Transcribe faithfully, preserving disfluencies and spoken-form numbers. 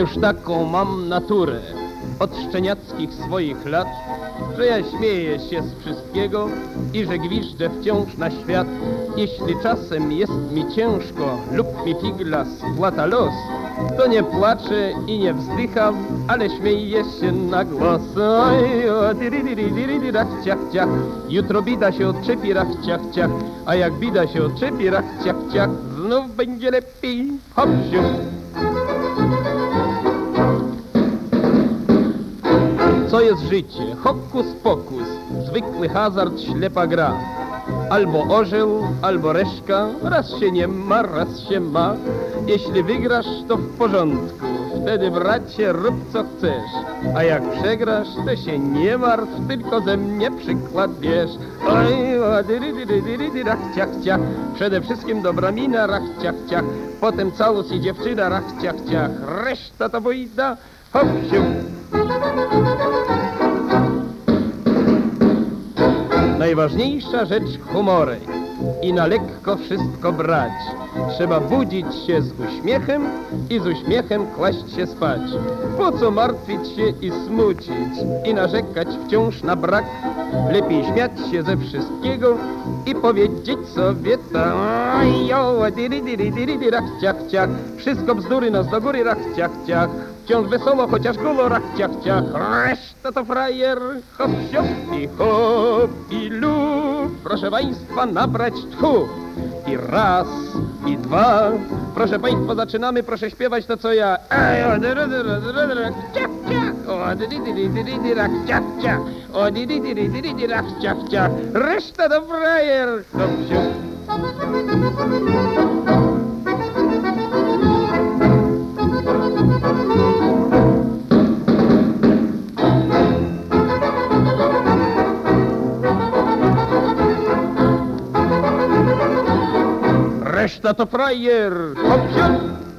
już taką mam naturę od szczeniackich swoich lat, że ja śmieję się z wszystkiego i że gwiżdżę wciąż na świat. Jeśli czasem jest mi ciężko lub mi figla splata los, to nie płaczę i nie wzdycham, ale śmieję się na głos. Oj, o, diri, diri, diri, diri, rach, ciach, ciach. Jutro bida się odczepi, rach, ciach, ciach. A jak bida się odczepi, rach, ciach, ciach, znów będzie lepiej. Hop, siup. Co jest życie? Hokus pokus, zwykły hazard, ślepa gra. Albo orzeł, albo reszka, raz się nie ma, raz się ma. Jeśli wygrasz, to w porządku, wtedy bracie rób co chcesz. A jak przegrasz, to się nie martw, tylko ze mnie przykład bierz. Oj, o, dyry, dyry, dyry, dyry, rach, ciach, ciach. Przede wszystkim dobra mina, rach, ciach, ciach. Potem całus i dziewczyna, rach, ciach, ciach. Reszta to bójda, hop, siup. Najważniejsza rzecz humory i na lekko wszystko brać. Trzeba budzić się z uśmiechem i z uśmiechem kłaść się spać. Po co martwić się i smucić i narzekać wciąż na brak? Lepiej śmiać się ze wszystkiego i powiedzieć sobie tak. Jo, diri, diri, diri, diri, rach, ciach, ciach. Wszystko bzdury, nos do góry, rach, ciach, ciach. Wciąż wesoło, chociaż golo, rach, ciach, ciach. Reszta to frajer, hop, siop i hop i luf. Proszę państwa, nabrać tchu. I raz, i dwa. Proszę państwa, zaczynamy, proszę śpiewać to co ja. Ej, o, dyry, dyry, dyry, dyry, ciach, ciach. O, dyry, dyry, dyry, dyry, rach, ciach, ciach. O, dyry, dyry, dyry, dyry, rach, ciach, ciach. Reszta to frajer, hop, siop. Reszta to frajer, hop, siup.